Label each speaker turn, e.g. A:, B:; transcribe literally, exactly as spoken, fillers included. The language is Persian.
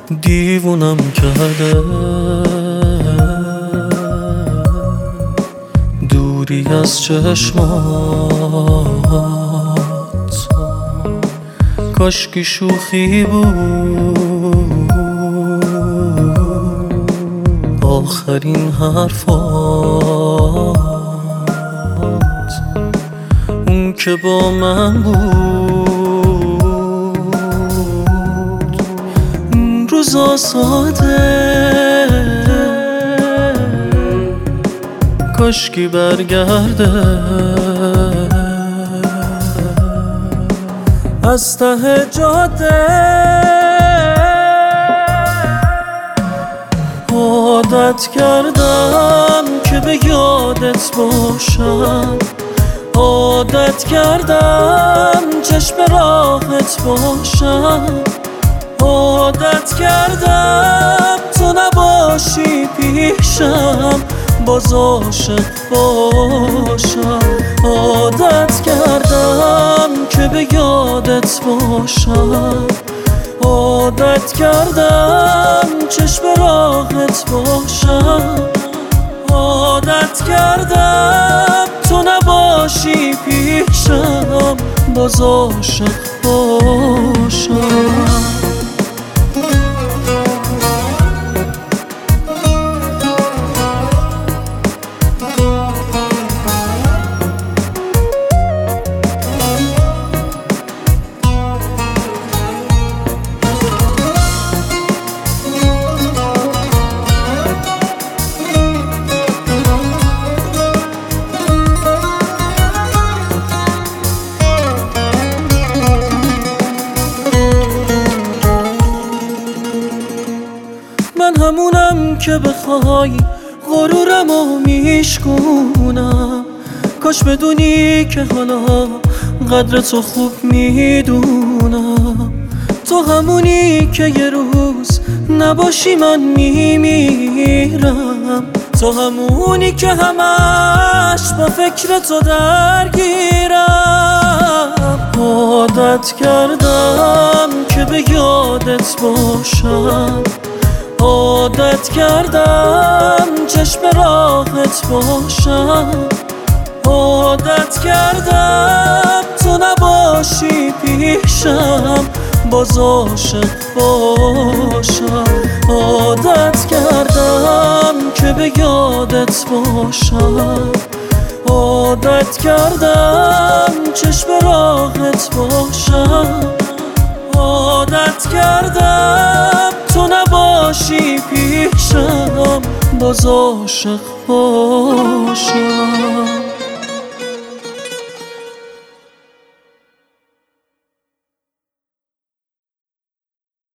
A: دیوونم کرده دوری از چشمات، کاشکی شوخی بود آخرین حرفات. اون که با من بود اون روزا ساده، کاشکی برگرده از ته جاده. عادت کردم که به یادت باشم، عادت کردم چشم راهت باشم، عادت کردم تو نباشی پیشم باز عاشق باشم. عادت کردم که به یادت باشم، عادت کردم چشم راهت باشم، عادت کردم تو نباشی پیشم باز عاشق باشم. من همونم که بخوای غرورمو میشکونم، کاش بدونی که حالا قدر تو خوب میدونم. تو همونی که یه روز نباشی من میمیرم، تو همونی که همش با فکر تو درگیرم. عادت کردم که به یادت باشم، عادت کردم چشم راهت باشم، عادت کردم تو نباشی پیشم باز عاشق باشم. عادت کردم که به یادت باشم، عادت کردم چشم راهت باشم، عادت کردم تو نباشی پیشم باز عاشق باشم.